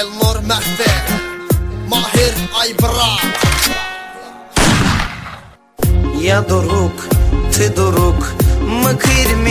Elnur Mehdi, Mahir Aybırak. Ya doruk, ty doruk, mă cârmi